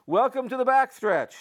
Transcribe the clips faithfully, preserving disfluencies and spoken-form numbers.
Welcome to the backstretch.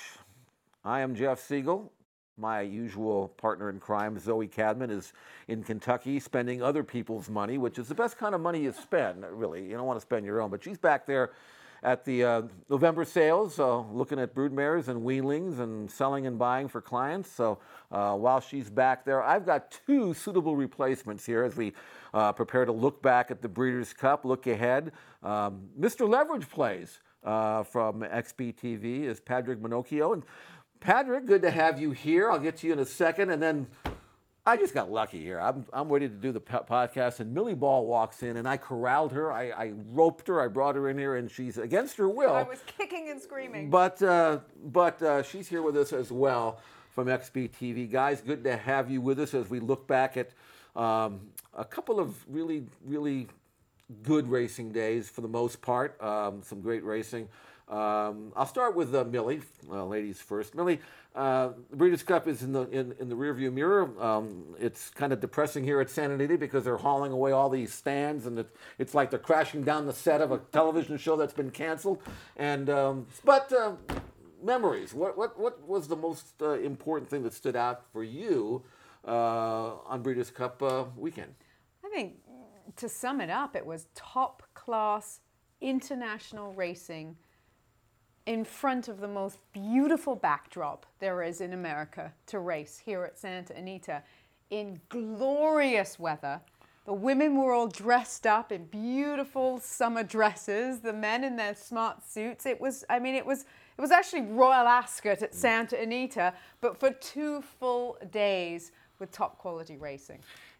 I am Jeff Siegel. My usual partner in crime, Zoe Cadman, is in Kentucky spending other people's money, which is the best kind of money you spend, really. You don't want to spend your own, but she's back there at the uh, November sales, uh, looking at broodmares and weanlings and selling and buying for clients. So uh, while she's back there, I've got two suitable replacements here as we uh, prepare to look back at the Breeders' Cup, look ahead. Um, Mister Leverage plays uh, from X B T V is Padraig Minocchio. And Padraig, good to have you here. I'll get to you in a second. And then I just got lucky here. I'm, I'm ready to do the podcast, and Millie Ball walks in, and I corralled her. I, I roped her. I brought her in here, and she's against her will. I was kicking and screaming. But uh, but uh, she's here with us as well from X B T V. Guys, good to have you with us as we look back at um, a couple of really, really good racing days for the most part. Um, some great racing. Um, I'll start with uh, Millie, uh, ladies first. Millie, uh, the Breeders' Cup is in the in, in the rearview mirror. Um, it's kind of depressing here at Santa Anita because they're hauling away all these stands, and it, it's like they're crashing down the set of a television show that's been canceled. And um, but uh, memories. What what what was the most uh, important thing that stood out for you uh, on Breeders' Cup uh, weekend? I think to sum it up, it was top class international racing in front of the most beautiful backdrop there is in America to race here at Santa Anita in glorious weather. The women were all dressed up in beautiful summer dresses, the men in their smart suits. It was, I mean, it was it was actually Royal Ascot at Santa Anita, but for two full days with top quality racing.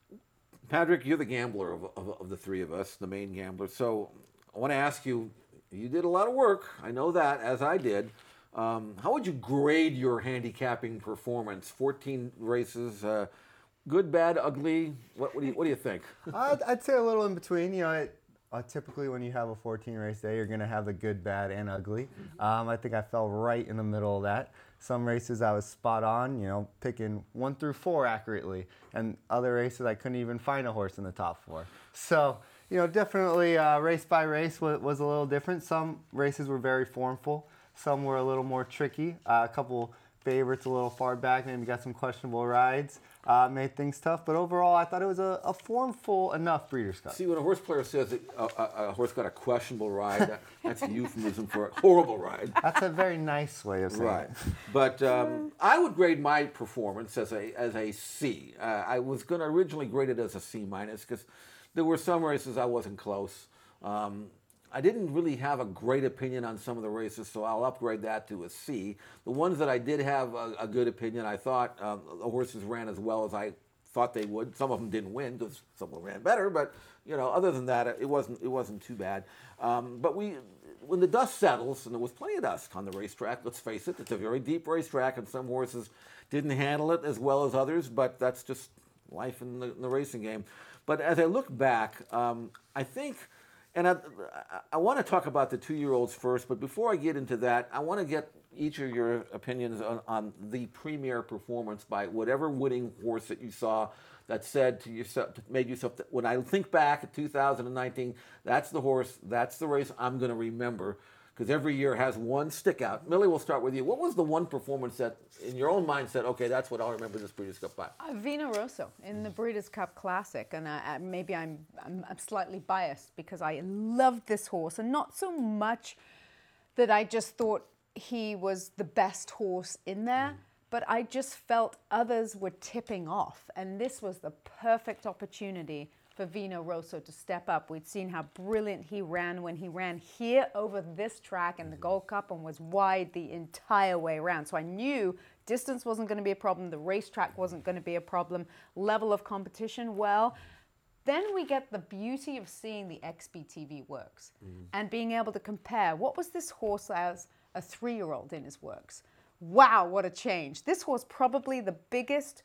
Padraig, you're the gambler of, of, of the three of us, the main gambler. So I want to ask you, you did a lot of work, I know that, as I did. Um, how would you grade your handicapping performance? fourteen races, uh, good, bad, ugly? What, what, do you, what do you think? I'd, I'd say a little in between. You know, it, uh, typically when you have a fourteen race day, you're going to have the good, bad, and ugly. Um, I think I fell right in the middle of that. Some races I was spot on, you know, picking one through four accurately, and other races I couldn't even find a horse in the top four. So, you know, definitely uh, race by race was, was a little different. Some races were very formful. Some were a little more tricky. Uh, a couple favorites a little far back, maybe got some questionable rides, uh, made things tough. But overall, I thought it was a, a formful enough Breeders' Cup. See, when a horse player says that a, a, a horse got a questionable ride, that, that's a euphemism for a horrible ride. That's a very nice way of saying Right. it. But um, I would grade my performance as a as a C. Uh, I was going to originally grade it as a C minus because there were some races I wasn't close. Um, I didn't really have a great opinion on some of the races, so I'll upgrade that to a C. The ones that I did have a, a good opinion, I thought um, the horses ran as well as I thought they would. Some of them didn't win because some of them ran better, but you know, other than that, it wasn't it wasn't too bad. Um, but we, when the dust settles, and there was plenty of dust on the racetrack. Let's face it, it's a very deep racetrack, and some horses didn't handle it as well as others. But that's just life in the, in the racing game. But as I look back, um, I think. And I, I want to talk about the two-year-olds first, but before I get into that, I want to get each of your opinions on, on the premier performance by whatever winning horse that you saw that said to yourself, made yourself, when I think back at two thousand nineteen, that's the horse, that's the race I'm going to remember, because every year has one stick out. Millie, we'll start with you. What was the one performance that, in your own mind, said, okay, that's what I'll remember this Breeders' Cup by? Uh, Vino Rosso in the Breeders' Cup Classic, and I, I, maybe I'm, I'm I'm slightly biased because I loved this horse, and not so much that I just thought he was the best horse in there, but I just felt others were tipping off, and this was the perfect opportunity for Vino Rosso to step up. We'd seen how brilliant he ran when he ran here over this track in the Gold Cup and was wide the entire way around. So I knew distance wasn't going to be a problem, the racetrack wasn't going to be a problem, level of competition, well, then we get the beauty of seeing the X B T V works mm. and being able to compare what was this horse as a three-year-old in his works. Wow, what a change. This horse probably the biggest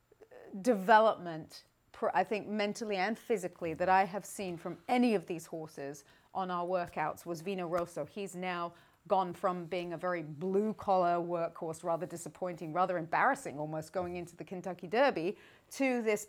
development, I think mentally and physically, that I have seen from any of these horses on our workouts was Vino Rosso. He's now gone from being a very blue-collar workhorse, rather disappointing, rather embarrassing almost going into the Kentucky Derby, to this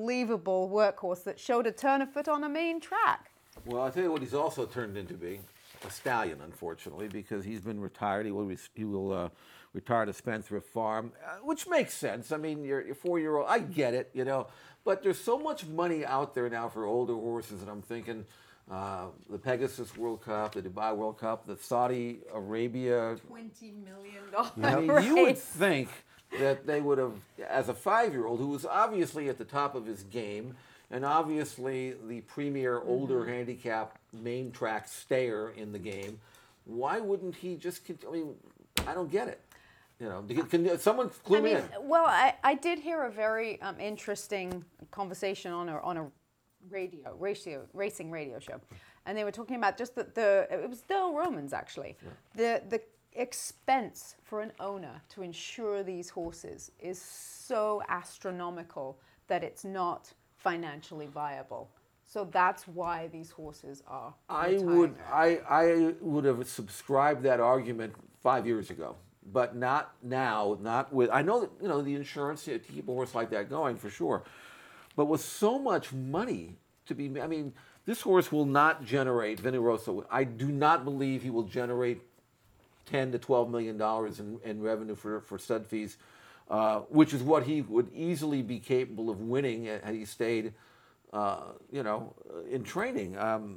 unbelievable workhorse that showed a turn of foot on a main track. Well, I'll tell you what he's also turned into being. a stallion, unfortunately, because he's been retired. He will re- he will uh, retire to Spendthrift Farm, uh, which makes sense. I mean, you're, you're four-year-old. I get it, you know. But there's so much money out there now for older horses, and I'm thinking uh, the Pegasus World Cup, the Dubai World Cup, the Saudi Arabia. Twenty million dollars. I mean, you would think that they would have, as a five-year-old who was obviously at the top of his game, and obviously the premier older mm-hmm. handicap main track stayer in the game, why wouldn't he just? I mean, I don't get it. You know, can someone clue I mean, me in? Well, I, I did hear a very um, interesting conversation on a on a radio ratio racing radio show, and they were talking about just the, the it was Dale Romans actually, yeah. the the expense for an owner to insure these horses is so astronomical that it's not financially viable. So that's why these horses are I retiring. would I, I would have subscribed that argument five years ago, but not now. Not with I know that you know the insurance to keep a horse like that going for sure, but with so much money to be, I mean, this horse will not generate Vinny Rosso. I do not believe he will generate ten to twelve million dollars in, in revenue for for stud fees, uh, which is what he would easily be capable of winning had he stayed. Uh, you know, in training. Um,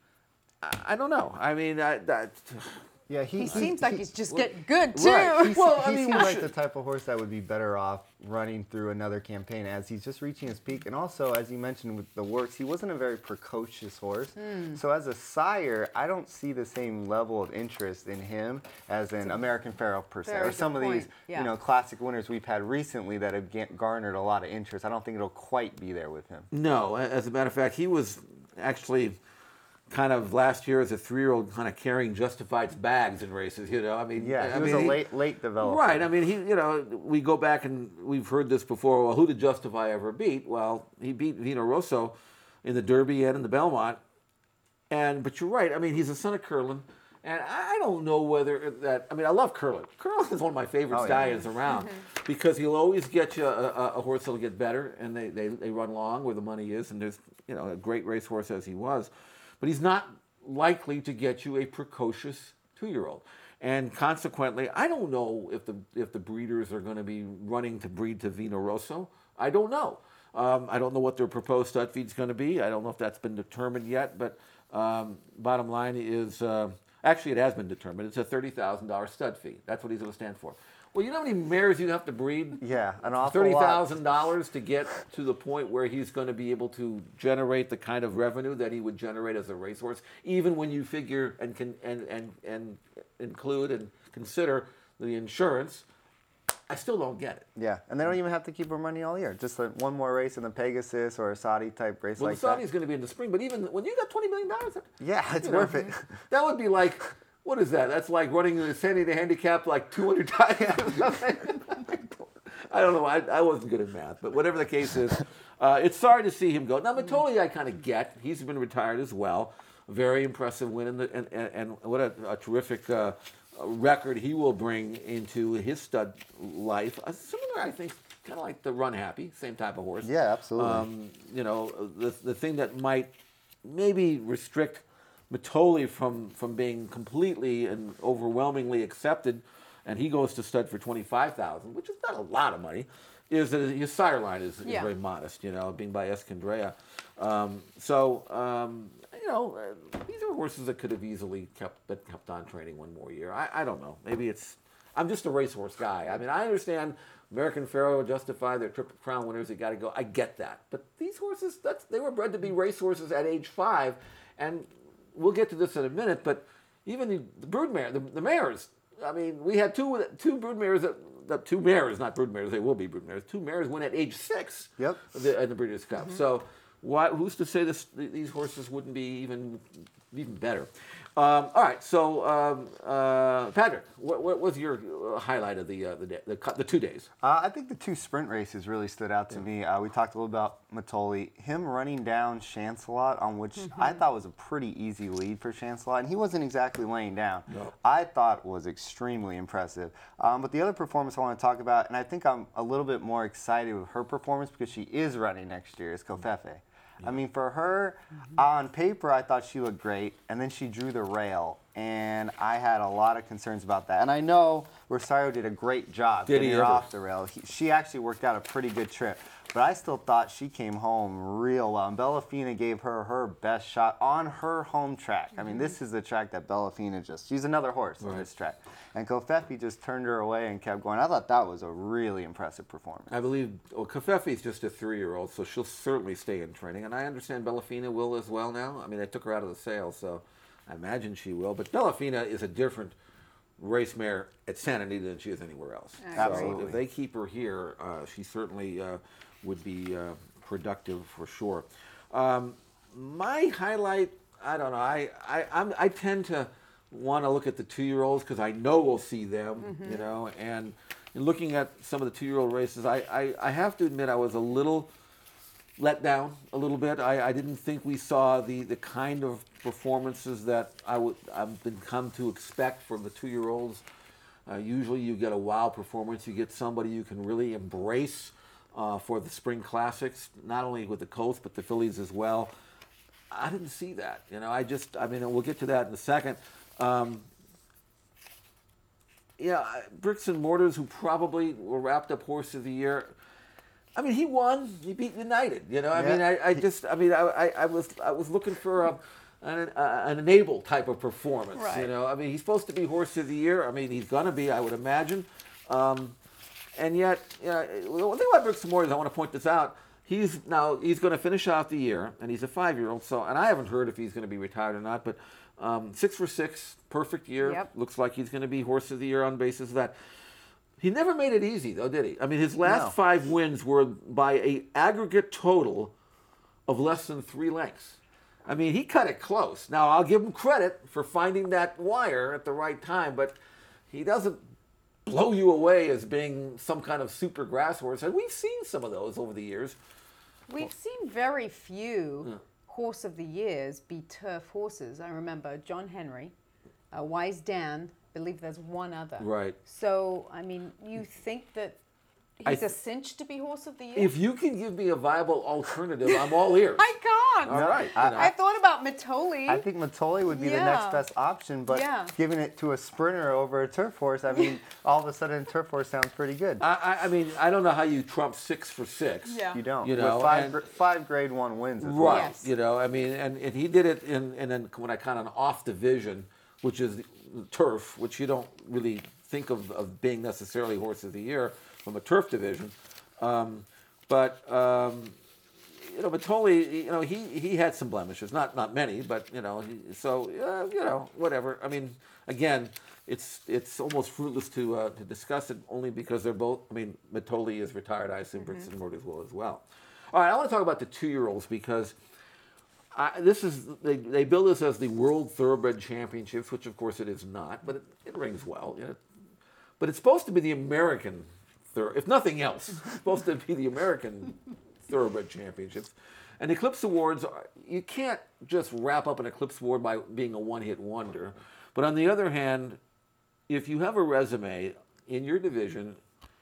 I, I don't know. I mean, I, that. Yeah, he, he he seems like he, he's just well, getting good too. Right. He's, well, he I mean, seems like should, the type of horse that would be better off running through another campaign as he's just reaching his peak. And also, as you mentioned with the works, he wasn't a very precocious horse. Mm. So as a sire, I don't see the same level of interest in him as an American Pharoah per se, or some of point. these yeah. you know classic winners we've had recently that have garnered a lot of interest. I don't think it'll quite be there with him. No, as a matter of fact, he was actually kind of last year as a three-year-old kind of carrying Justified's bags in races, you know. I mean, yeah, he I was mean, a he, late, late developer. Right. I mean, he, you know, we go back and we've heard this before. Well, who did Justify ever beat? Well, he beat Vino Rosso in the Derby and in the Belmont. And but you're right. I mean, he's a son of Curlin, and I don't know whether that. I mean, I love Curlin. Curlin is one of my favorite oh, stallions yeah. around because he'll always get you a, a, a horse that'll get better, and they, they they run long where the money is, and there's you know a great racehorse as he was, but he's not likely to get you a precocious two-year-old. And consequently, I don't know if the if the breeders are going to be running to breed to Vino Rosso. I don't know. Um, I don't know what their proposed stud feed's going to be. I don't know if that's been determined yet. But um, bottom line is, uh, actually, it has been determined. It's a thirty thousand dollars stud fee. That's what he's going to stand for. Well, you know how many mares you have to breed? Yeah, an awful thirty thousand dollars to get to the point where he's going to be able to generate the kind of revenue that he would generate as a racehorse, even when you figure and can and, and, and include and consider the insurance. I still don't get it. Yeah, and they don't even have to keep her money all year. Just like one more race in the Pegasus or a Saudi type race well, like the Saudi's that. going to be in the spring, but even when you got twenty million dollars, yeah, it's you worth know, it. That would be like, what is that? That's like running the Sandy the handicap like two hundred times. I don't know. I, I wasn't good at math, but whatever the case is, uh, it's sorry to see him go. Now, Mitole, I kind of get. He's been retired as well. A very impressive win, in the, and, and, and what a, a terrific uh, record he will bring into his stud life. Uh, similar, I think, kind of like the Run Happy, same type of horse. Yeah, absolutely. Um, you know, the the thing that might maybe restrict Mitole from from being completely and overwhelmingly accepted, and he goes to stud for twenty-five thousand, which is not a lot of money, is that his sire line is, is Yeah. very modest, you know, being by Escandrea. Um, so, um, you know, uh, these are horses that could have easily kept been kept on training one more year. I, I don't know. Maybe it's, I'm just a racehorse guy. I mean, I understand American Pharoah, Justify, they're Triple Crown winners, they got to go. I get that. But these horses, that's, they were bred to be racehorses at age five, and we'll get to this in a minute, but even the, the broodmare, the, the mares, I mean, we had two two broodmares that, that two mares, not broodmares, they will be broodmares. Two mares win at age six. Yep. The, in the Breeders' Cup. Mm-hmm. So, why? Who's to say this? These horses wouldn't be even even better? Um, all right. So, um, uh, Patrick, what, what was your highlight of the uh, the, day, the the two days? Uh, I think the two sprint races really stood out to yeah. me. Uh, we talked a little about Mitole. Him running down Chancelot, on which mm-hmm. I thought was a pretty easy lead for Chancelot, and he wasn't exactly laying down. No. I thought was extremely impressive. Um, but the other performance I want to talk about, and I think I'm a little bit more excited with her performance because she is running next year, is Covfefe. Yeah. I mean, for her, mm-hmm. on paper, I thought she looked great, and then she drew the rail and I had a lot of concerns about that. And I know Rosario did a great job Did getting he her ever? off the rail. He, she actually worked out a pretty good trip, but I still thought she came home real well. And Bellafina gave her her best shot on her home track. I mean, this is the track that Bellafina just, she's another horse on this track. And Kofefi just turned her away and kept going. I thought that was a really impressive performance. I believe well, Kafefi's just a three-year-old, so she'll certainly stay in training. And I understand Bellafina will as well now. I mean, they took her out of the sale, so I imagine she will. But Bellafina is a different race mare at Santa Anita than she is anywhere else. Absolutely. So if they keep her here, uh, she certainly uh, would be uh, productive for sure. Um, my highlight, I don't know. I I, I'm, I tend to want to look at the two-year-olds because I know we'll see them, mm-hmm. you know. And in looking at some of the two-year-old races, I, I, I have to admit I was a little let down a little bit. I, I didn't think we saw the, the kind of performances that I would I've been come to expect from the two-year-olds. Uh, usually you get a wow performance. You get somebody you can really embrace uh, for the spring classics, not only with the colts but the fillies as well. I didn't see that. You know, I just, I mean, we'll get to that in a second. Um, yeah, Bricks and Mortars, who probably were wrapped up horse of the year. I mean, he won. He beat United. You know, I Yeah. mean, I, I just, I mean, I, I, I was, I was looking for a, an, uh, an enable type of performance. Right. You know, I mean, he's supposed to be horse of the year. I mean, he's gonna be, I would imagine. Um, and yet, you know, the one thing about Bricks and Mortars, I want to point this out. He's now he's going to finish out the year, and he's a five-year-old. So, and I haven't heard if he's going to be retired or not. But um, six for six, perfect year. Yep. Looks like he's going to be horse of the year on basis of that. He never made it easy, though, did he? I mean, his last No. five wins were by a aggregate total of less than three lengths. I mean, he cut it close. Now, I'll give him credit for finding that wire at the right time, but he doesn't blow you away as being some kind of super grass horse. And we've seen some of those over the years. We've seen very few horse of the years be turf horses. I remember John Henry, uh, Wise Dan, I believe there's one other. Right. So, I mean, you think that I he's th- a cinch to be horse of the year? If you can give me a viable alternative, I'm all ears. I can't. All right. I- you know. I thought about Matoli. I think Matoli would be the Yeah. next best option, but Yeah. giving it to a sprinter over a turf horse, I mean, all of a sudden, turf horse sounds pretty good. I, I, I mean, I don't know how you trump six for six. Yeah. You don't. You know, With five, and- gr- five grade one wins. As well. Right. Yes. You know, I mean, and, and he did it in, in an, when I kind of an off division, which is the turf, which you don't really think of, of being necessarily horse of the year from a turf division. Um, but, um, you know, Matoli, you know, he, he had some blemishes, not not many, but, you know, he, so, uh, you know, whatever. I mean, again, it's it's almost fruitless to uh, to discuss it only because they're both, I mean, Matoli is retired, I assume Bricks and Mortars will as well. All right, I want to talk about the two-year-olds because I, this is, they, they bill this as the World Thoroughbred Championships, which of course it is not, but it, it rings well. You know. But it's supposed to be the American, thor- if nothing else, it's supposed to be the American Thoroughbred Championships. And Eclipse Awards, are- you can't just wrap up an Eclipse Award by being a one-hit wonder. But on the other hand, if you have a resume in your division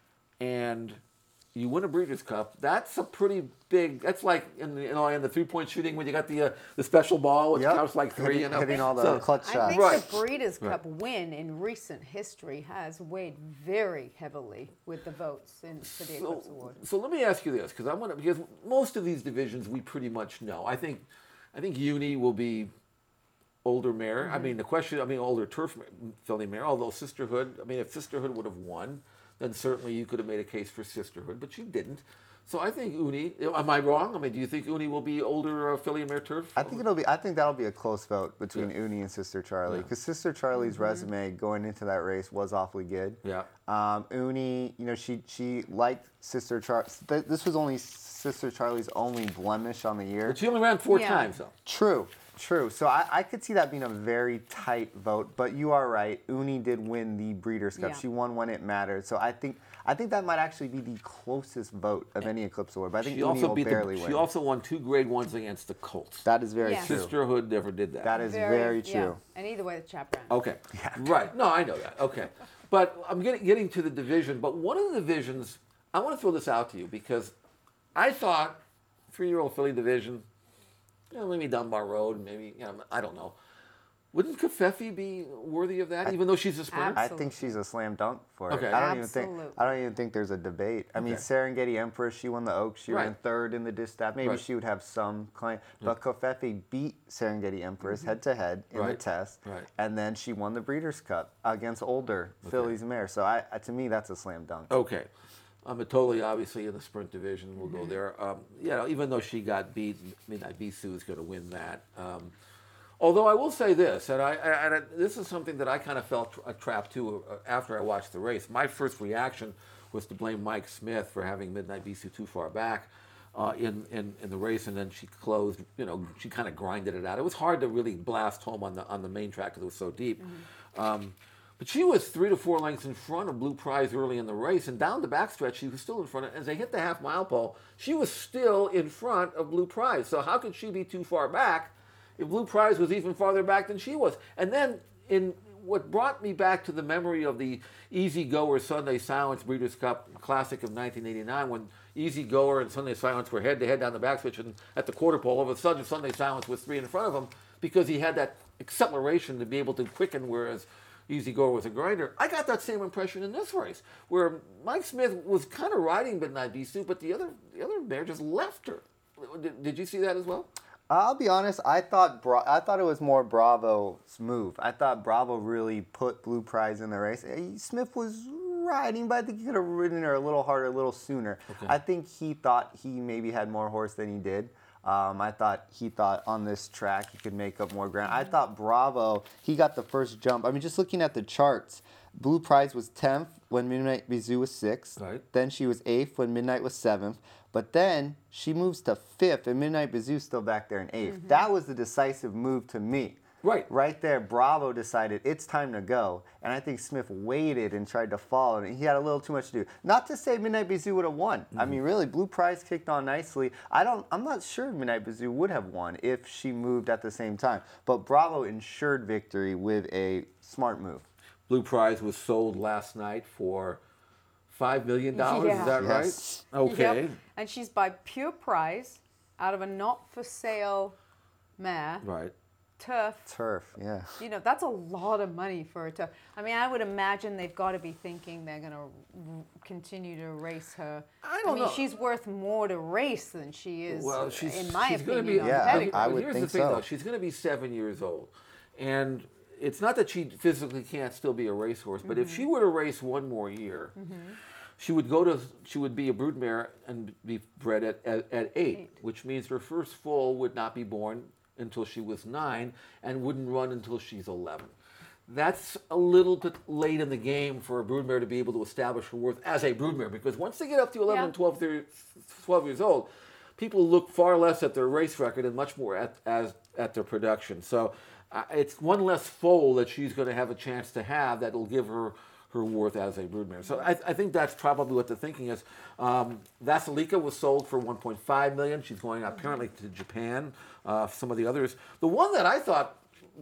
and you win a Breeders' Cup, that's a pretty big. That's like in the, you know, in the three-point shooting when you got the uh, the special ball, which Yep. counts like three. Hitting, You know, hitting all the So- clutch I shots. think Right. the Breeders' Cup win in recent history has weighed very heavily with the votes in, for the Eclipse Award. So let me ask you this, because I want to, because most of these divisions we pretty much know. I think, I think Uni will be older mare. Mm-hmm. I mean, the question, I mean, older turf filly mare. Although Sisterhood, I mean, if Sisterhood would have won, then certainly you could have made a case for Sisterhood, but you didn't. So I think Uni. Am I wrong? I mean, do you think Uni will be older uh, filly mare turf? I think it'll be. I think that'll be a close vote between Uni and Sister Charlie Yeah. because Sister Charlie's resume going into that race was awfully good. Yeah. Um, Uni, you know, she she liked Sister Charlie. Th- this was only Sister Charlie's only blemish on the year. But she only ran four Yeah. times though. True, true. So I, I could see that being a very tight vote. But you are right. Uni did win the Breeders' Cup. Yeah. She won when it mattered. So I think I think that might actually be the closest vote of any Eclipse Award. But I think She Uni also will beat barely the. win. She also won two grade ones against the Colts. that is very Yeah. true. Sisterhood never did that. That is very, yeah. true. And either way, the chap ran. Okay. Right. No, I know that. Okay. But I'm getting getting to the division. But one of the divisions, I want to throw this out to you because I thought three-year-old filly division, you know, maybe Dunbar Road, maybe, you know, I don't know. Wouldn't Kafefi be worthy of that, even though she's a sprinter? I think she's a slam dunk for it. Okay. I don't even think Absolutely. I don't even think there's a debate. I mean, Okay. Serengeti Empress, she won the Oaks. She Right. ran third in the distaff. Maybe Right. she would have some claim. But Kofefi beat Serengeti Empress head to head in the Right. test, Right. and then she won the Breeders' Cup against older Phillies mare. So I, I- to me, that's a slam dunk. Okay. Um, totally, obviously, in the sprint division, we'll go there. Um, you know, even though she got beat, Midnight Bisou is going to win that. Um, although I will say this, and I, I, and I this is something that I kind of felt tra- trapped too uh, after I watched the race. My first reaction was to blame Mike Smith for having Midnight Bisou too far back uh, in, in in the race, and then she closed. You know, she kind of grinded it out. It was hard to really blast home on the on the main track because it was so deep. Um, But she was three to four lengths in front of Blue Prize early in the race, and down the backstretch, she was still in front. Of, as they hit the half mile pole, she was still in front of Blue Prize. So how could she be too far back if Blue Prize was even farther back than she was? And then, in what brought me back to the memory of the Easy Goer Sunday Silence Breeders' Cup Classic of nineteen eighty-nine, when Easy Goer and Sunday Silence were head to head down the backstretch, and at the quarter pole, all of a sudden Sunday Silence was three in front of him because he had that acceleration to be able to quicken, whereas Easy Goer was a grinder. I got that same impression in this race, where Mike Smith was kind of riding Midnight Bisou, but the other the other mare just left her. Did, did you see that as well? I'll be honest. I thought Bra- I thought it was more Bravo's move. I thought Bravo really put Blue Prize in the race. Eh, Smith was riding, but I think he could have ridden her a little harder, a little sooner. Okay. I think he thought he maybe had more horse than he did. Um, I thought he thought on this track he could make up more ground. I thought Bravo, he got the first jump. I mean, just looking at the charts, Blue Prize was tenth when Midnight Bisou was sixth. Right. Then she was eighth when Midnight was seventh. But then she moves to fifth, and Midnight Bisou's still back there in eighth. That was the decisive move to me. Right. Right there, Bravo decided it's time to go. And I think Smith waited and tried to follow, and he had a little too much to do. Not to say Midnight Bisou would have won. I mean, really, Blue Prize kicked on nicely. I don't, I'm not sure Midnight Bisou would have won if she moved at the same time. But Bravo ensured victory with a smart move. Blue Prize was sold last night for five million dollars. Yeah. Is that Yes. right? Okay. Yep. And she's by pure price out of a not-for-sale mare, Right. turf. Turf, yeah. You know, that's a lot of money for a turf. I mean, I would imagine they've got to be thinking they're going to continue to race her. I don't mean, know. she's worth more to race than she is, Well, she's in my she's gonna opinion, be, on Yeah, pedigree. I but would here's think the thing, so. though. She's going to be seven years old, and it's not that she physically can't still be a racehorse, but if she were to race one more year, she would go to she would be a broodmare and be bred at, at, at eight, Eight. which means her first foal would not be born until she was nine and wouldn't run until she's eleven. That's a little bit late in the game for a broodmare to be able to establish her worth as a broodmare, because once they get up to eleven Yeah. and twelve, they're twelve years old, people look far less at their race record and much more at as at their production. So uh, it's one less foal that she's going to have a chance to have that will give her her worth as a broodmare. So I, I think that's probably what the thinking is. Um, Vasilika was sold for one point five million dollars. She's going apparently to Japan. Uh, some of the others. The one that I thought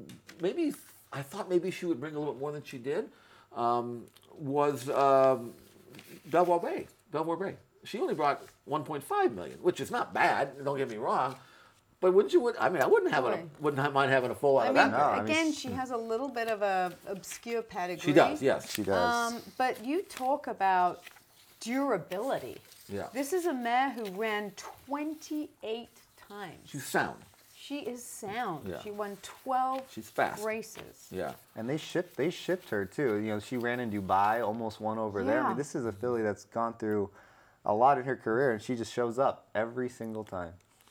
maybe I thought maybe she would bring a little bit more than she did um, was um, Belvoir Bay. Belvoir Bay. She only brought one point five million dollars, which is not bad. Don't get me wrong. But wouldn't you? I mean, I wouldn't have a, Boy. wouldn't mind having a full out I of mean, that. No, I mean, again, she- she has a little bit of a obscure pedigree. She does, yes. She does. Um, but you talk about durability. Yeah. This is a mare who ran twenty-eight times. She's sound. She is sound. Yeah. She won twelve She's fast. races. Yeah. And they shipped they shipped her too. You know, she ran in Dubai, almost won over there. I Yeah. mean, this is a filly that's gone through a lot in her career, and she just shows up every single time.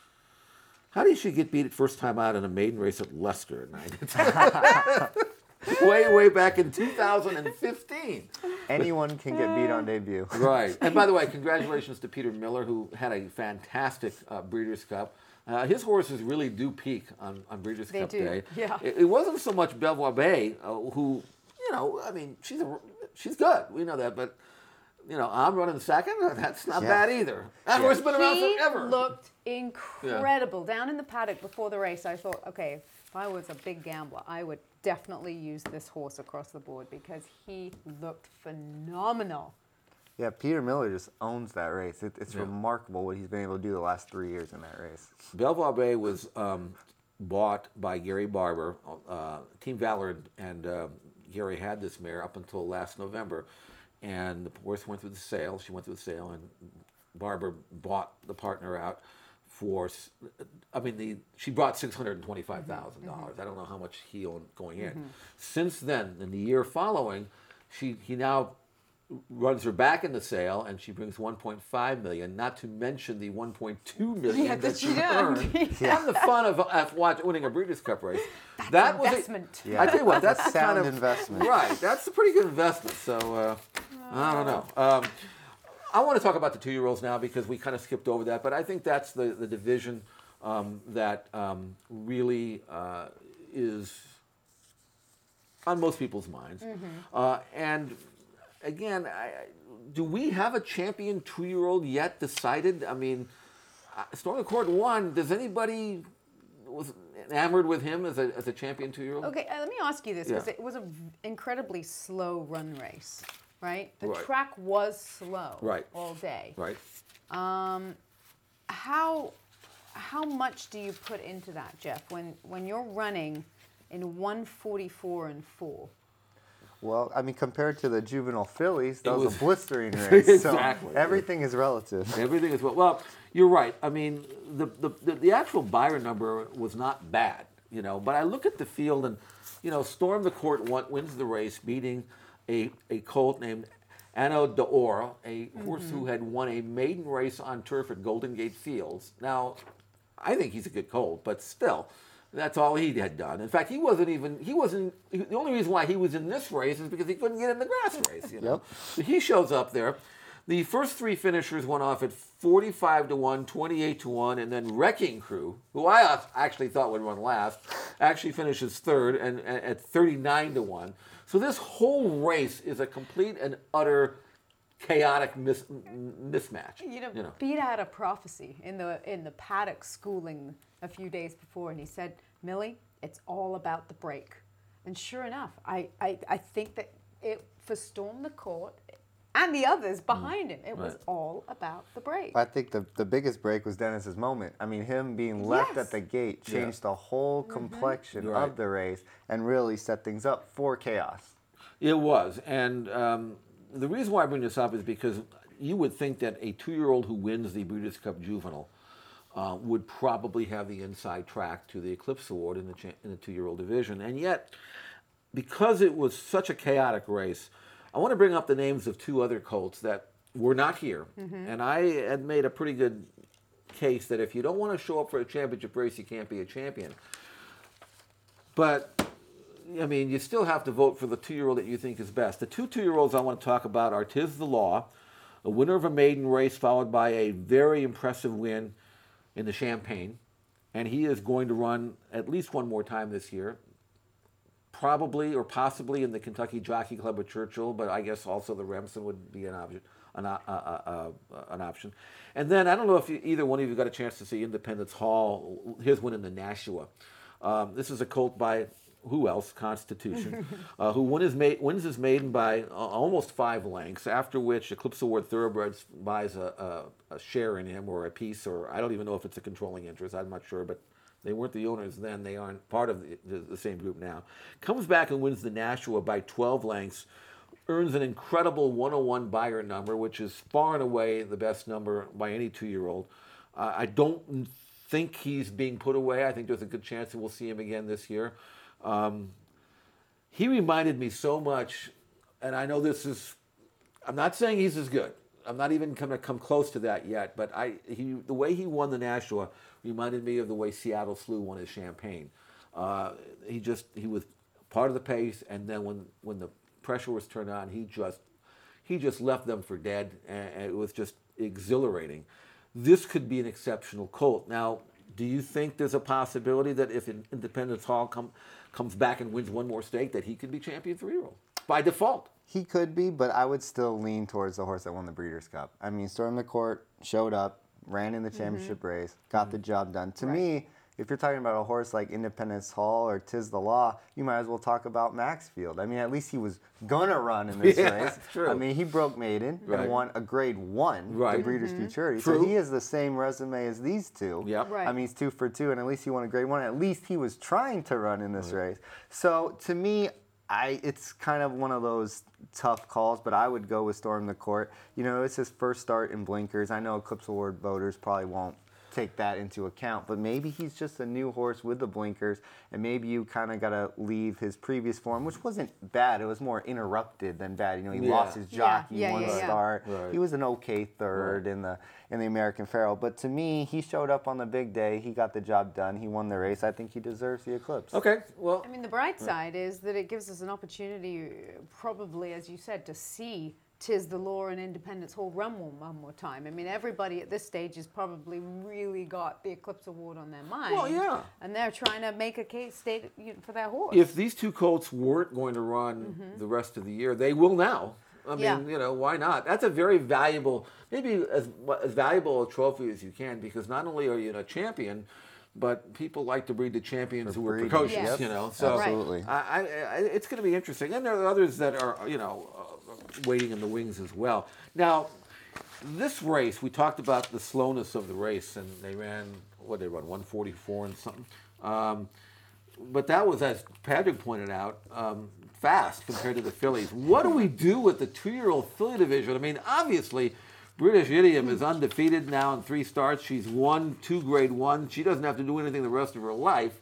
How did she get beat first time out in a maiden race at Leicester at night? way, way back in two thousand fifteen. Anyone can get beat on debut. Right. And by the way, congratulations to Peter Miller, who had a fantastic uh, Breeders' Cup. Uh, his horses really do peak on, on Breeders' They Cup do, day. yeah. It, it wasn't so much Belvoir Bay, uh, who, you know, I mean, she's a, she's good. We know that, but. You know, I'm running second. That's not Yeah. bad either. That horse has been around She forever. looked incredible. Down in the paddock before the race, I thought, okay, if I was a big gambler, I would definitely use this horse across the board because he looked phenomenal. Yeah, Peter Miller just owns that race. It, it's Yeah. remarkable what he's been able to do the last three years in that race. Belvoir Bay was um, bought by Gary Barber. Uh, Team Valor and uh, Gary had this mare up until last November, and the horse went through the sale. She went through the sale, and Barber bought the partner out for, I mean, the she brought six hundred twenty-five thousand dollars. Mm-hmm. I don't know how much he owned going in. Mm-hmm. Since then, in the year following, she he now runs her back in the sale, and she brings one point five million dollars, not to mention the one point two million dollars Yeah, that she yeah. earned. Yeah. And the fun of, of watch, winning a Breeders' Cup race. That's that investment. Was a, yeah. I tell you what, that's the sound kind of investment. Right, that's a pretty good investment. So uh, I don't know. Um, I want to talk about the two-year-olds now because we kind of skipped over that, but I think that's the, the division um, that um, really uh, is on most people's minds. Mm-hmm. Uh, and again, I, do we have a champion two-year-old yet decided? I mean, Storm the Court won. Does anybody was enamored with him as a, as a champion two-year-old? Okay, uh, let me ask you this, because Yeah. it was an incredibly slow run race, right? The Right. track was slow Right. all day. Right. Um, how how much do you put into that, Jeff, when, when you're running in one forty-four and four? Well, I mean, compared to the juvenile fillies, that It was, was- a blistering race. Exactly. So everything is relative. Everything is well. Well, you're right. I mean, the, the the the actual buyer number was not bad, you know. But I look at the field, and you know, Storm the Court won, wins the race, beating a a colt named Anno d'Or, a horse who had won a maiden race on turf at Golden Gate Fields. Now, I think he's a good colt, but still, that's all he had done. In fact, he wasn't even, he wasn't, the only reason why he was in this race is because he couldn't get in the grass race, you know. Yep. So he shows up there. The first three finishers went off at forty-five to one, twenty-eight to one, and then Wrecking Crew, who I actually thought would run last, actually finishes third and, and at thirty-nine to one. So this whole race is a complete and utter chaotic mis- mismatch. You know, you know. Pete had a prophecy in the in the paddock schooling a few days before, and he said, Millie, it's all about the break. And sure enough, I, I, I think that it for Storm the Court and the others behind him, it was Right. all about the break. I think the, the biggest break was Dennis's moment. I mean, him being left Yes. at the gate Yeah. changed the whole complexion Right. of the race and really set things up for chaos. It was. And um, the reason why I bring this up is because you would think that a two-year-old who wins the Breeders' Cup Juvenile uh, would probably have the inside track to the Eclipse Award in the, cha- in the two-year-old division. And yet, because it was such a chaotic race, I want to bring up the names of two other colts that were not here. And I had made a pretty good case that if you don't want to show up for a championship race, you can't be a champion. But I mean, you still have to vote for the two-year-old that you think is best. The two two-year-olds I want to talk about are Tiz the Law, a winner of a maiden race followed by a very impressive win in the Champagne. And he is going to run at least one more time this year, probably or possibly in the Kentucky Jockey Club of Churchill, but I guess also the Remsen would be an option. An, uh, uh, uh, an option. And then I don't know if you, either one of you got a chance to see Independence Hall, his win in the Nashua. Um, this is a colt by who else? Constitution, uh, who won his ma- wins his maiden by uh, almost five lengths, after which Eclipse Award Thoroughbreds buys a, a, a share in him or a piece, or I don't even know if it's a controlling interest, I'm not sure, but they weren't the owners then, they aren't part of the, the, the same group now. Comes back and wins the Nashua by twelve lengths, earns an incredible one oh one buyer number, which is far and away the best number by any two-year-old. Uh, I don't think he's being put away. I think there's a good chance that we'll see him again this year. Um, he reminded me so much, and I know this is, I'm not saying he's as good. I'm not even going to come close to that yet, but I, he, the way he won the Nashua reminded me of the way Seattle Slew won his Champagne. Uh, he just, he was part of the pace, and then when, when the pressure was turned on, he just, he just left them for dead, and, and it was just exhilarating. This could be an exceptional colt. Now, do you think there's a possibility that if Independence Hall come, comes back and wins one more stake, that he could be champion three-year-old by default? He could be, but I would still lean towards the horse that won the Breeders' Cup. I mean, Storm the Court showed up, ran in the championship race, got the job done. To me, if you're talking about a horse like Independence Hall or Tiz the Law, you might as well talk about Maxfield. I mean, at least he was gonna run in this Yeah, race. that's true. I mean, he broke maiden Right. and won a grade one, Right. the Breeders' Futurity. True. So he has the same resume as these two. Yep. Right. I mean, he's two for two, and at least he won a grade one. At least he was trying to run in this race. So to me, I it's kind of one of those tough calls, but I would go with Storm the Court. You know, it's his first start in blinkers. I know Eclipse Award voters probably won't take that into account, but maybe he's just a new horse with the blinkers, and maybe you kind of got to leave his previous form, which wasn't bad. It was more interrupted than bad. You know, he Yeah. lost his Yeah, jockey yeah, one yeah, yeah. start. Right. He was an okay third Right. in the in the American Pharoah, but to me, he showed up on the big day. He got the job done. He won the race. I think he deserves the Eclipse. Okay, well, I mean, the bright side is that it gives us an opportunity, uh, probably, as you said, to see Tiz the Law and Independence Hall run one, one more time. I mean, everybody at this stage has probably really got the Eclipse Award on their mind. Well, yeah. And they're trying to make a case state you know, for their horse. if these two colts weren't going to run the rest of the year, they will now. I mean, Yeah. you know, why not? That's a very valuable, maybe as as valuable a trophy as you can, because not only are you a champion, but people like to breed the champions For who are breeding. precocious. Yes. You know, so Right. Absolutely. I, I, I, it's going to be interesting, and there are others that are, you know, uh, waiting in the wings as well. Now, this race, we talked about the slowness of the race, and they ran what they run one forty-four and something. Um, but that was, as Patrick pointed out, um, fast compared to the fillies. What do we do with the two-year-old filly division? I mean, obviously, British Idiom is undefeated now in three starts. She's won two grade one. She doesn't have to do anything the rest of her life.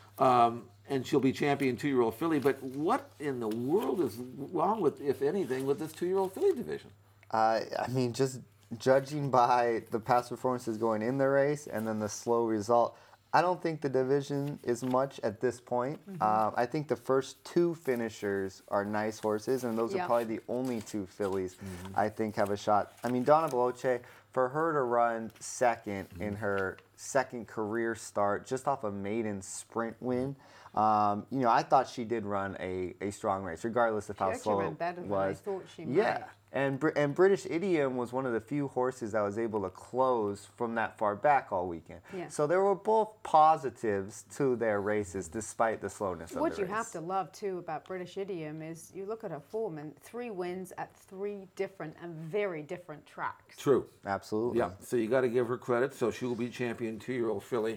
Um, and she'll be champion two-year-old filly. But what in the world is wrong with, if anything, with this two-year-old filly division? Uh, I mean, just judging by the past performances going in the race and then the slow result, I don't think the division is much at this point. Um, I think the first two finishers are nice horses, and those Yeah. are probably the only two fillies I think have a shot. I mean, Donna Baloche, for her to run second in her second career start, just off a maiden sprint win, um, you know, I thought she did run a, a strong race, regardless of She how actually slow ran it better than was. I thought she yeah. might. And, Br- and British Idiom was one of the few horses that was able to close from that far back all weekend. Yeah. So there were both positives to their races despite the slowness of What the you race. have to love too about British Idiom is you look at her form and three wins at three different and very different tracks. True. Absolutely. Yeah, so you got to give her credit. So she will be champion two-year-old filly.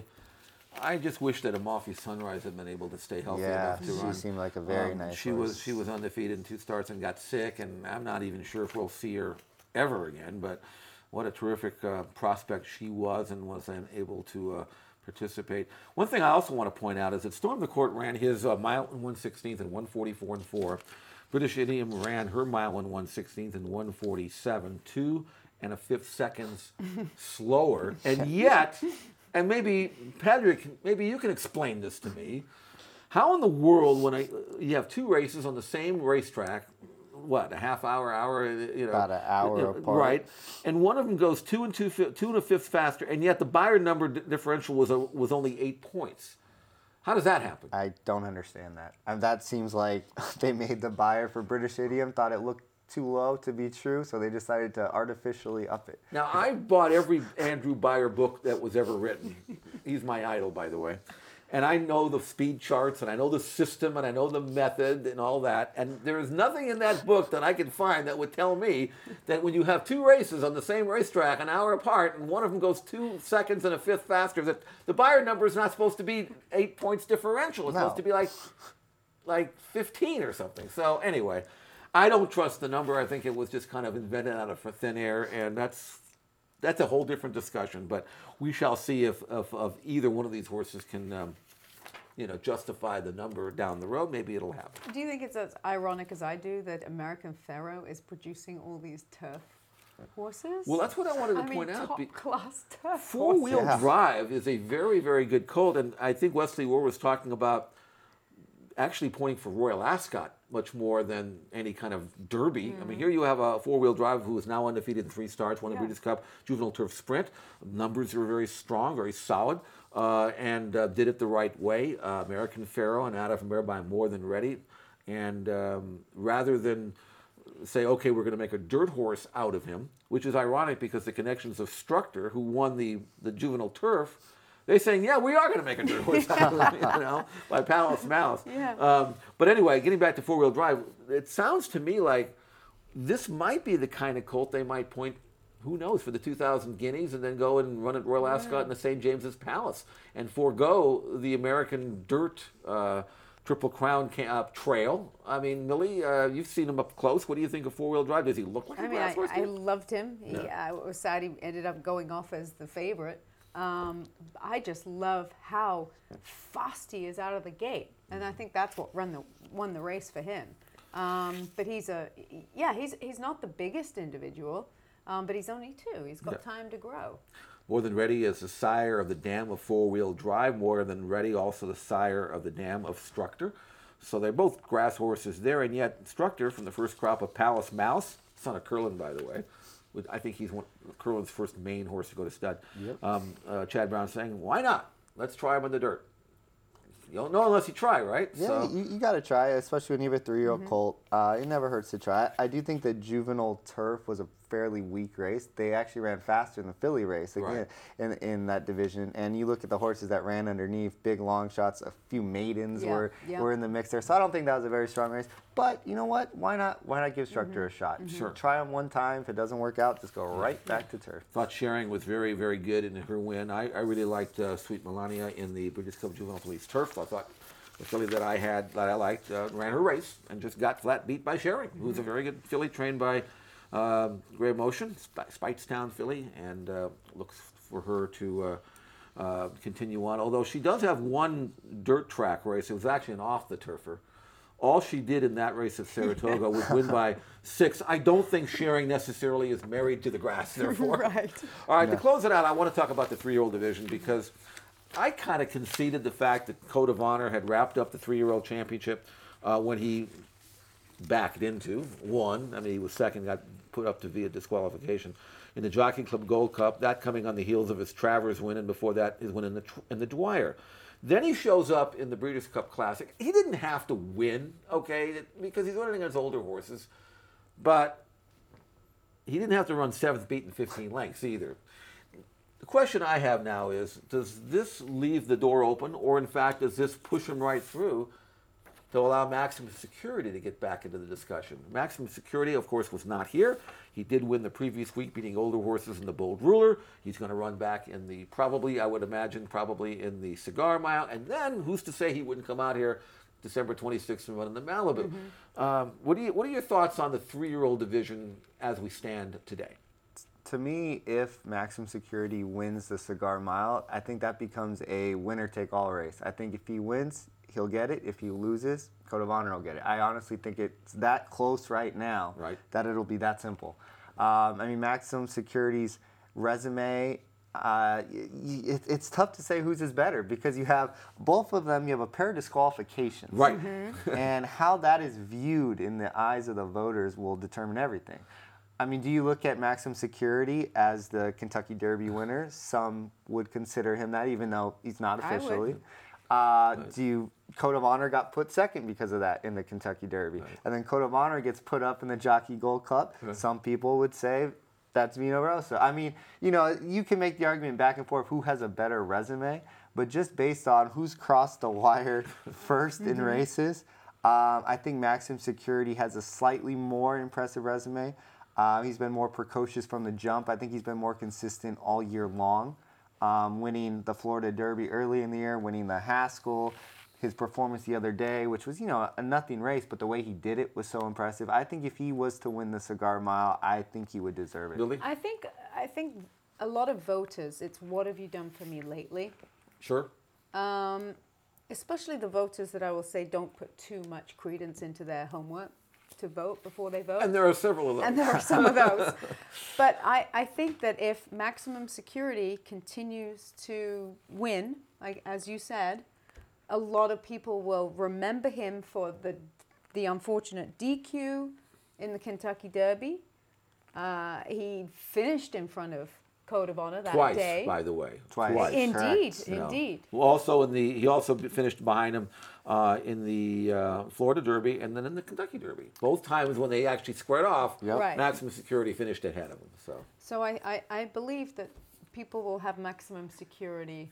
I just wish that Amalfi Sunrise had been able to stay healthy Yeah, enough to she run. seemed like a very Um, nice She horse. was she was undefeated in two starts and got sick, and I'm not even sure if we'll see her ever again. But what a terrific uh, prospect she was, and was then able to uh, participate. One thing I also want to point out is that Storm the Court ran his uh, mile and one sixteenth and one forty-four and four. British Idiom ran her mile and one sixteenth and one forty-seven, two and a fifth seconds slower, and yet. And maybe, Patrick, maybe you can explain this to me. How in the world, when I, you have two races on the same racetrack, what, a half hour, hour, you know, About an hour you know, apart. right? And one of them goes two and two, fi- two and a fifth faster, and yet the buyer number d- differential was a, was only eight points. How does that happen? I don't understand that. And that seems like they made the buyer for British Idiom, thought it looked too low to be true, so they decided to artificially up it. Now, I bought every Andrew Beyer book that was ever written. He's my idol, by the way. And I know the speed charts, and I know the system, and I know the method, and all that. And there is nothing in that book that I can find that would tell me that when you have two races on the same racetrack, an hour apart, and one of them goes two seconds and a fifth faster, that the Beyer number is not supposed to be eight points differential. It's No. supposed to be like, like fifteen or something. So anyway, I don't trust the number. I think it was just kind of invented out of thin air, and that's that's a whole different discussion. But we shall see if, if, if either one of these horses can, um, you know, justify the number down the road. Maybe it'll happen. Do you think it's as ironic as I do that American Pharoah is producing all these turf horses? Well, that's what I wanted to I point mean, out. top be- class turf Four-wheel Yeah. drive is a very, very good colt, and I think Wesley Orr was talking about actually pointing for Royal Ascot much more than any kind of derby. I mean, here you have a four-wheel drive who is now undefeated in three starts, won the Yeah. Breeders' Cup Juvenile Turf Sprint. Numbers are very strong, very solid, uh, and uh, did it the right way. Uh, American Pharoah and out of by more than ready. And um, rather than say, okay, we're going to make a dirt horse out of him, which is ironic because the connections of Structor, who won the, the Juvenile Turf, They're saying, yeah, we are going to make a dirt horse out of it, you know, by Palace Mouse. Yeah. Um, but anyway, getting back to four-wheel drive, it sounds to me like this might be the kind of colt they might point, who knows, for the two thousand guineas and then go and run at Royal Ascot in the Saint James's Palace and forego the American dirt uh, Triple Crown ca- uh, trail. I mean, Millie, uh, you've seen him up close. What do you think of four-wheel drive? Does he look like I a mean, grass I, horse? I loved him. He, I was sad he ended up going off as the favorite. Um, I just love how fast he is out of the gate, and I think that's what run the won the race for him. Um, but he's a yeah, he's he's not the biggest individual, um, but he's only two. He's got Yeah. time to grow. More Than Ready is the sire of the dam of four-wheel drive. More Than Ready also the sire of the dam of Structor. So they're both grass horses there, and yet Structor from the first crop of Palace Mouse, son of Curlin, by the way. With, I think he's one, Curlin's first main horse to go to stud. Yep. Um, uh, Chad Brown saying, why not? Let's try him in the dirt. You don't know unless you try, right? Yeah, So, you, you got to try, especially when you have a three-year-old Mm-hmm. colt. Uh, it never hurts to try. I do think that juvenile turf was a fairly weak race. They actually ran faster in the filly race again in, in that division. And you look at the horses that ran underneath, big long shots, a few maidens Yeah, were yeah. were in the mix there. So I don't think that was a very strong race. But you know what? Why not? Why not give Structure Mm-hmm. a shot? Sure. Try them one time. If it doesn't work out, just go right back to turf. thought Sharing was very, very good in her win. I, I really liked uh, Sweet Melania in the British Club Juvenile Police Turf. I thought the filly that I had, that I liked, uh, ran her race and just got flat beat by Sharing, who's a very good filly trained by um Grey Motion, Sp- Spitestown filly, and uh, looks for her to uh, uh, continue on. Although she does have one dirt track race. It was actually an off the turfer. All she did in that race at Saratoga was win by six. I don't think Sharing necessarily is married to the grass, therefore. Right. All right, to close it out, I want to talk about the three-year-old division because I kind of conceded the fact that Code of Honor had wrapped up the three-year-old championship uh, when he backed into, won. I mean, he was second, got put up to via disqualification in the Jockey Club Gold Cup. That coming on the heels of his Travers win, and before that, his win in the in the Dwyer. Then he shows up in the Breeders' Cup Classic. He didn't have to win, okay, because he's running against older horses, but he didn't have to run seventh beat in fifteen lengths either. The question I have now is, does this leave the door open, or in fact, does this push him right through to allow Maximum Security to get back into the discussion? Maximum Security, of course, was not here. He did win the previous week, beating older horses in the Bold Ruler. He's going to run back in the, probably, I would imagine, probably in the Cigar Mile. And then, who's to say he wouldn't come out here December twenty-sixth and run in the Malibu? Mm-hmm. Um, what, do you, what are your thoughts on the three-year-old division as we stand today? To me, if Maximum Security wins the Cigar Mile, I think that becomes a winner-take-all race. I think if he wins, he'll get it. If he loses, Code of Honor will get it. I honestly think it's that close right now Right. that it'll be that simple. Um, I mean, Maximum Security's resume, uh, y- y- it, it's tough to say whose is better because you have both of them, you have a pair of disqualifications. Right. And how that is viewed in the eyes of the voters will determine everything. I mean, do you look at Maximum Security as the Kentucky Derby winner? Some would consider him that, even though he's not I would. officially. Uh, do you, Code of Honor got put second because of that in the Kentucky Derby. And then Code of Honor gets put up in the Jockey Gold Cup. Some people would say that's Vino Rosso. I mean, you know, you can make the argument back and forth who has a better resume, but just based on who's crossed the wire first in races, um, I think Maximum Security has a slightly more impressive resume. Uh, he's been more precocious from the jump. I think he's been more consistent all year long, um, winning the Florida Derby early in the year, winning the Haskell. His performance the other day, which was, you know, a nothing race, but the way he did it was so impressive. I think if he was to win the Cigar Mile, I think he would deserve it. Billy? I think I think a lot of voters, it's what have you done for me lately? Sure. Um, especially the voters that I will say don't put too much credence into their homework to vote before they vote. And there are several of them. And there are some of those. But I, I think that if Maximum Security continues to win, like as you said, a lot of people will remember him for the the unfortunate D Q in the Kentucky Derby. Uh, he finished in front of Code of Honor that Twice, day. by the way. Twice. Indeed, Correct. You know. indeed. Well, also in the he also finished behind him uh, in the uh, Florida Derby and then in the Kentucky Derby. Both times when they actually squared off, Yep. Right. Maximum Security finished ahead of him. So So I, I, I believe that people will have Maximum Security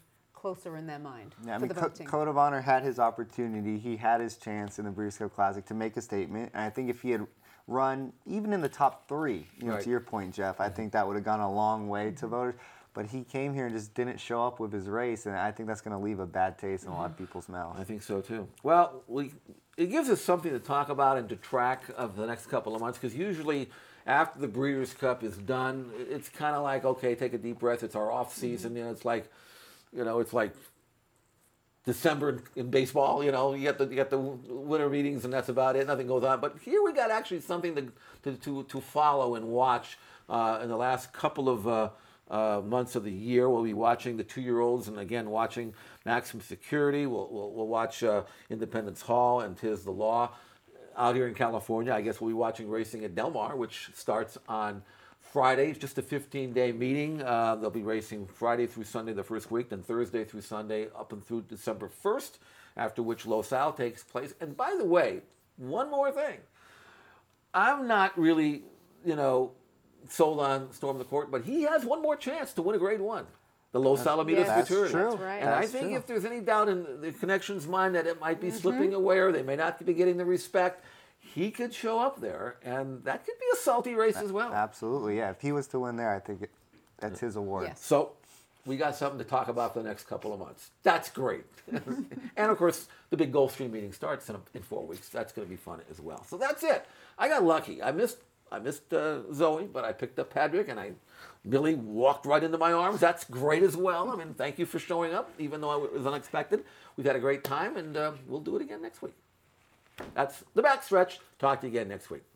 closer in their mind Yeah, I for mean, the Co- voting. Code of Honor had his opportunity. He had his chance in the Breeders' Cup Classic to make a statement. And I think if he had run even in the top three, you know, Right. to your point, Jeff, I think that would have gone a long way to voters. But he came here and just didn't show up with his race, and I think that's going to leave a bad taste in a lot of people's mouths. I think so too. Well, we it gives us something to talk about and to track of the next couple of months, because usually after the Breeders' Cup is done, it's kind of like, okay, take a deep breath. It's our off season. You know, it's like, you know, it's like December in, in baseball. You know, you get the you get the winter meetings, and that's about it. Nothing goes on. But here we got actually something to to to, to follow and watch uh, in the last couple of. Uh, Uh, months of the year. We'll be watching the two-year-olds, and again watching Maximum Security. We'll, we'll, we'll watch uh, Independence Hall and Tis the Law. Out here in California, I guess we'll be watching racing at Del Mar, which starts on Friday. It's just a fifteen-day meeting. Uh, they'll be racing Friday through Sunday the first week, then Thursday through Sunday up and through December first, after which Los Al takes place. And by the way, one more thing. I'm not really, you know, sold on Storm the Court, but he has one more chance to win a grade one. The Los Alamitos Yes, That's Futurity. true. That's right. And I That's think true. if there's any doubt in the Connection's mind that it might be slipping away or they may not be getting the respect, he could show up there, and that could be a salty race as well. Absolutely, yeah. If he was to win there, I think it, that's his award. Yes. So we got something to talk about for the next couple of months. That's great. And of course, the big Gulfstream meeting starts in, in four weeks. That's going to be fun as well. So that's it. I got lucky. I missed I missed uh, Zoe, but I picked up Patrick, and I Billy walked right into my arms. That's great as well. I mean, thank you for showing up, even though it was unexpected. We've had a great time, and uh, we'll do it again next week. That's the backstretch. Talk to you again next week.